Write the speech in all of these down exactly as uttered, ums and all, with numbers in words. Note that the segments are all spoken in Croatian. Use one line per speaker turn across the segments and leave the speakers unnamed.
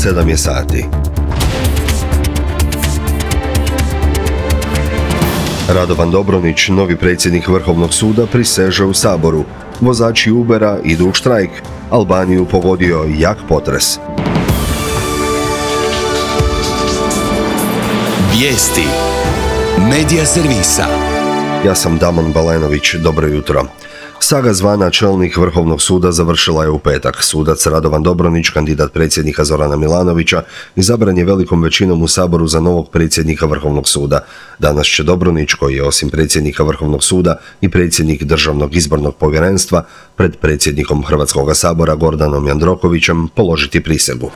sedam je sati. Radovan Dobronić, novi predsjednik Vrhovnog suda, priseže u Saboru. Vozači Ubera idu u štrajk. Albaniju pogodio jak potres.
Vijesti Medija servisa.
Ja sam Damon Balenović, dobro jutro. Saga zvana čelnik Vrhovnog suda završila je u petak. Sudac Radovan Dobronić, kandidat predsjednika Zorana Milanovića, izabran je velikom većinom u Saboru za novog predsjednika Vrhovnog suda. Danas će Dobronić, koji je osim predsjednika Vrhovnog suda i predsjednik Državnog izbornog povjerenstva, pred predsjednikom Hrvatskog sabora Gordanom Jandrokovićem položiti prisegu.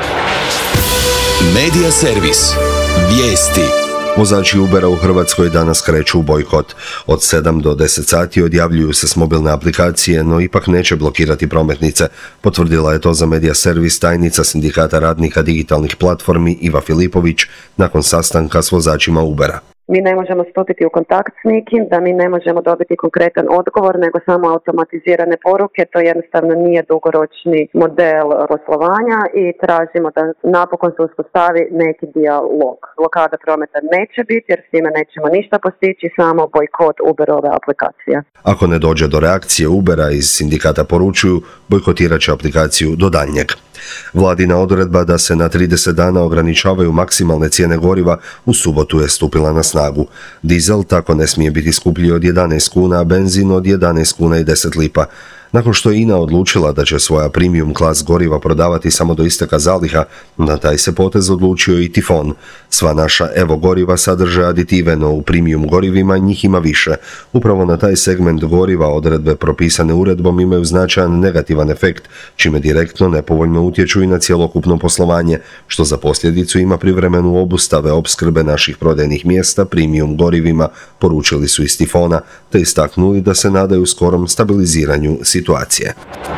Medija servis. Vijesti.
Vozači Ubera u Hrvatskoj danas kreću u bojkot. Od sedam do deset sati odjavljuju se s mobilne aplikacije, no ipak neće blokirati prometnice. Potvrdila je to za Medija servis tajnica Sindikata radnika digitalnih platformi Iva Filipović nakon sastanka s vozačima Ubera.
Mi ne možemo stupiti u kontakt s nikim, da mi ne možemo dobiti konkretan odgovor, nego samo automatizirane poruke. To jednostavno nije dugoročni model poslovanja i tražimo da napokon se uspostavi neki dijalog. Blokada prometa neće biti jer s time nećemo ništa postići, samo bojkot Uberove aplikacije.
Ako ne dođe do reakcije Ubera, iz sindikata poručuju, bojkotirat će aplikaciju do daljnjeg. Vladina odredba da se na trideset dana ograničavaju maksimalne cijene goriva u subotu je stupila na snagu. Dizel tako ne smije biti skuplji od jedanaest kuna, a benzin od jedanaest kuna i deset lipa. Nakon što je I N A odlučila da će svoja premium klas goriva prodavati samo do isteka zaliha, na taj se potez odlučio i Tifon. Sva naša Evo goriva sadrže aditive, no u premium gorivima njih ima više. Upravo na taj segment goriva odredbe propisane uredbom imaju značajan negativan efekt, čime direktno nepovoljno utječu i na cjelokupno poslovanje, što za posljedicu ima privremenu obustave opskrbe naših prodajnih mjesta premium gorivima, poručili su iz Tifona, te istaknuli da se nadaju skorom stabiliziranju situacije. situacije.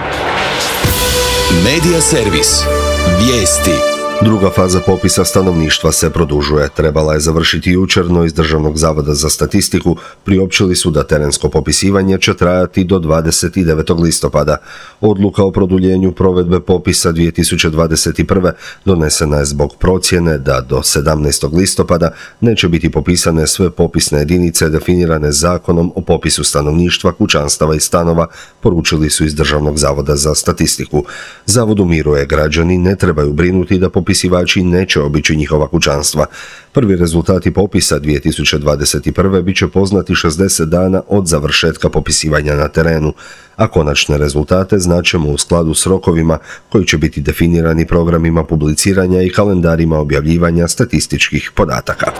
Medija servis. Vijesti.
Druga faza popisa stanovništva se produžuje. Trebala je završiti jučer, no iz Državnog zavoda za statistiku priopćili su da terensko popisivanje će trajati do dvadeset devetog listopada. Odluka o produljenju provedbe popisa dvije tisuće dvadeset prve. donesena je zbog procjene da do sedamnaestog listopada neće biti popisane sve popisne jedinice definirane Zakonom o popisu stanovništva, kućanstava i stanova, poručili su iz Državnog zavoda za statistiku. Zavod umiruje, građani ne trebaju brinuti da popisivači neće obići njihova kućanstva. Prvi rezultati popisa dvije tisuće dvadeset prve bit će poznati šezdeset dana od završetka popisivanja na terenu, a konačne rezultate znaćemo u skladu s rokovima koji će biti definirani programima publiciranja i kalendarima objavljivanja statističkih podataka.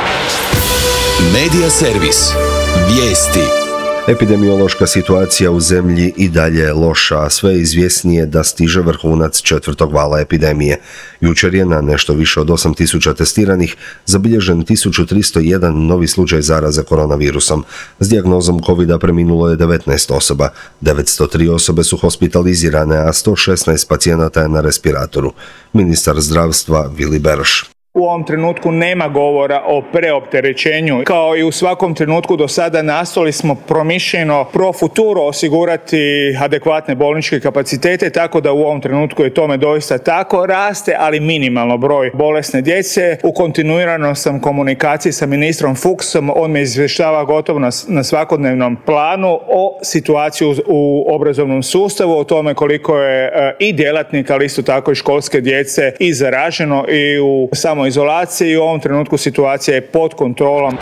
Medija servis. Vijesti.
Epidemiološka situacija u zemlji i dalje je loša, a sve izvjesnije da stiže vrhunac četvrtog vala epidemije. Jučer je na nešto više od osam tisuća testiranih zabilježen tisuću tristo jedan novi slučaj zaraze koronavirusom. S dijagnozom kovida preminulo je devetnaest osoba, devetsto tri osobe su hospitalizirane, a sto šesnaest pacijenata je na respiratoru. Ministar zdravstva Vili Beroš.
U ovom trenutku nema govora o preopterećenju. Kao i u svakom trenutku do sada nastojali smo promišljeno pro futuro osigurati adekvatne bolničke kapacitete, tako da u ovom trenutku je tome doista tako. Raste, ali minimalno broj bolesne djece. U kontinuiranoj sam komunikaciji sa ministrom Fuchsom, on me izvještava gotovo na, na svakodnevnom planu o situaciji u, u obrazovnom sustavu, o tome koliko je e, i djelatnika, ali isto tako i školske djece i zaraženo i u samo izolaciji. U ovom trenutku situacija je pod kontrolom.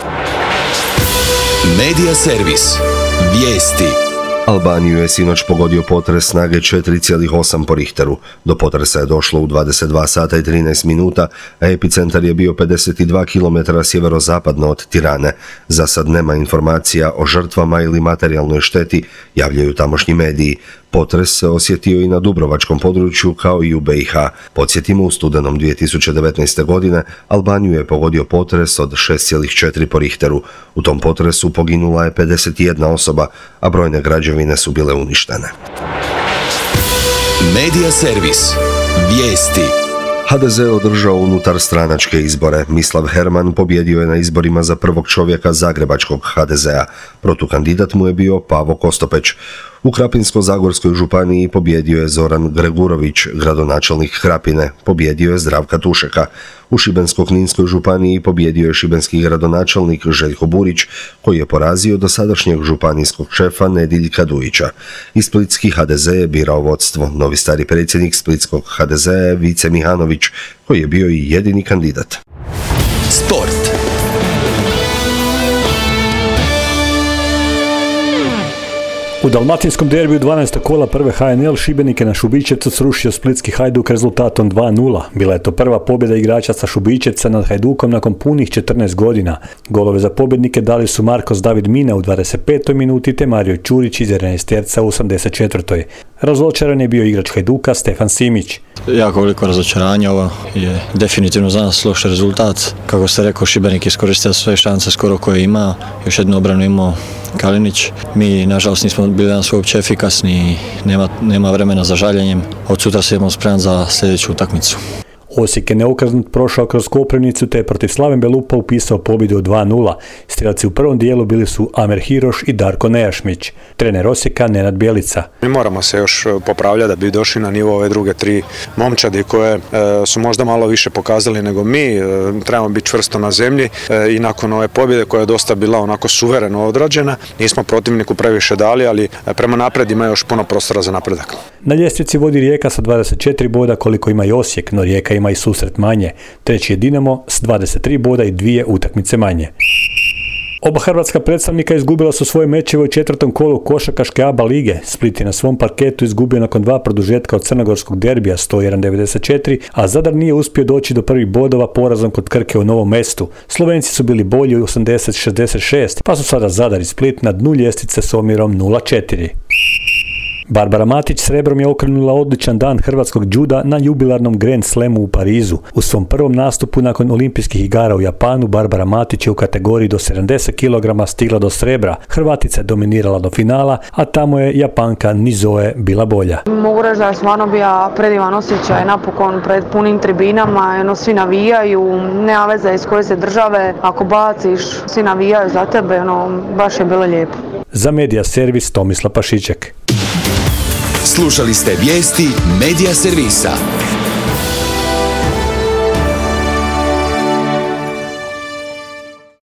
Medija servis. Vijesti.
Albaniju je sinoć pogodio potres snage četiri zarez osam po Richteru. Do potresa je došlo u dvadeset dva sata i trinaest minuta, a epicentar je bio pedeset dva kilometra sjeverozapadno od Tirane. Za sad nema informacija o žrtvama ili materijalnoj šteti, javljaju tamošnji mediji. Potres se osjetio i na dubrovačkom području kao i u B i H. Podsjetimo, u studenom dvije tisuće devetnaeste. godine Albaniju je pogodio potres od šest zarez četiri po Richteru. U tom potresu poginula je pedeset jedna osoba, a brojne građevine su bile uništene.
Medija servis. Vijesti.
ha de ze održao unutar stranačke izbore. Mislav Herman pobjedio je na izborima za prvog čovjeka zagrebačkog ha de zea. Protukandidat mu je bio Pavo Kostopeć. U Krapinsko-zagorskoj županiji pobjedio je Zoran Gregurović, gradonačelnik Krapine. Pobjedio je Zdravka Tušeka. U Šibensko-kninskoj županiji pobjedio je šibenski gradonačelnik Željko Burić, koji je porazio dosadašnjeg županijskog šefa Nediljka Dujića. I splitski ha de ze je birao vodstvo. Novi stari predsjednik splitskog ha de zea je Vice Mihanović, koji je bio i jedini kandidat.
Sport.
U dalmatinskom derbiju dvanaestog kola prve ha en el Šibenik je na Šubićevcu srušio splitski Hajduk rezultatom dva nula. Bila je to prva pobjeda igrača sa Šubićevca nad Hajdukom nakon punih četrnaest godina. Golove za pobjednike dali su Markos David Mina u dvadeset petoj minuti te Mario Ćurić iz jedanaesterca u osamdeset četvrtoj Razočaran je bio igrač Hajduka Stefan Simić.
Jako veliko razočaranje, ovo je definitivno za nas loš rezultat. Kako ste rekao, Šibenik iskoristio sve šanse skoro koje ima, još jednu obranu imao Kalinić. Mi, nažalost, nismo bili danas uopće efikasni i nema, nema vremena za žaljenjem. Od sutra se idemo spreman za sljedeću utakmicu.
Osijek je neokrznut prošao kroz Koprivnicu te je protiv Slaven Belupa upisao pobjedu od dva nula. Strelci u prvom dijelu bili su Amer Hiroš i Darko Nejašmić. Trener Osijeka Nenad Bjelica.
Mi moramo se još popravljati da bi došli na nivo ove druge tri momčadi koje e, su možda malo više pokazali nego mi. E, trebamo biti čvrsto na zemlji e, i nakon ove pobjede koja je dosta bila onako suvereno odrađena, nismo protivniku previše dali, ali prema napred ima još puno prostora za napredak.
Na ljestvici vodi Rijeka sa dvadeset četiri boda koliko ima i Osijek, no Rijeka ima i susret manje. Treći je Dinamo s dvadeset tri boda i dvije utakmice manje. Oba hrvatska predstavnika izgubila su svoje mečeve u četvrtom kolu košarkaške A B A lige. Split je na svom parketu izgubio nakon dva produžetka od crnogorskog derbija sto jedan devedeset četiri, a Zadar nije uspio doći do prvih bodova porazom kod Krke u Novom Mestu. Slovenci su bili bolji u osamdeset šezdeset šest, pa su sada Zadar i Split na dnu ljestvice s omjerom nula četiri. Barbara Matić srebrom je okrenula odličan dan hrvatskog džuda na jubilarnom Grand Slamu u Parizu. U svom prvom nastupu nakon olimpijskih igara u Japanu, Barbara Matić je u kategoriji do sedamdeset kilograma stigla do srebra. Hrvatica je dominirala do finala, a tamo je Japanka Nizoe bila bolja.
Mogu reći da je stvarno bio predivan osjećaj, napokon pred punim tribinama, eno, svi navijaju, nema veze iz koje se države, ako baciš, svi navijaju za tebe, ono, baš je bilo lijepo.
Za Medija servis Tomislav Pašiček.
Slušali ste vijesti Medija servisa.